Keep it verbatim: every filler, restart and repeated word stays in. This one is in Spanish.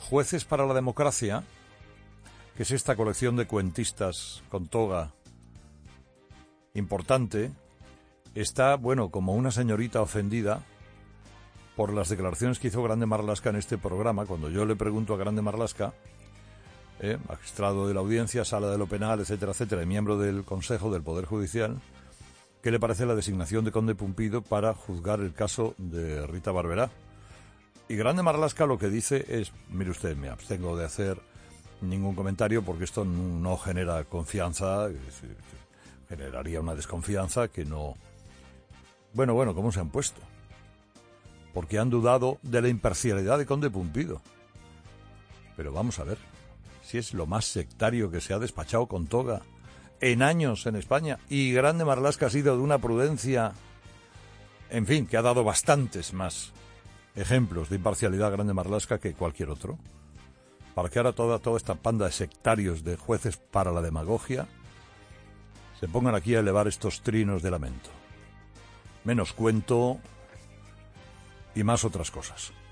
Jueces para la Democracia, que es esta colección de cuentistas con toga importante, está, bueno, como una señorita ofendida por las declaraciones que hizo Grande Marlaska en este programa. Cuando yo le pregunto a Grande Marlaska, eh, magistrado de la Audiencia, Sala de lo Penal, etcétera, etcétera, y miembro del Consejo del Poder Judicial, ¿qué le parece la designación de Conde Pumpido para juzgar el caso de Rita Barberá? Y Grande Marlaska lo que dice es, mire usted, me abstengo de hacer ningún comentario porque esto no genera confianza, generaría una desconfianza que no... Bueno, bueno, ¿cómo se han puesto? Porque han dudado de la imparcialidad de Conde Pumpido. Pero vamos a ver, si es lo más sectario que se ha despachado con toga en años en España, y Grande Marlaska ha sido de una prudencia, en fin, que ha dado bastantes más ejemplos de imparcialidad Grande Marlaska que cualquier otro, para que ahora toda, toda esta panda de sectarios, de jueces para la demagogia, se pongan aquí a elevar estos trinos de lamento. Menos cuento y más otras cosas.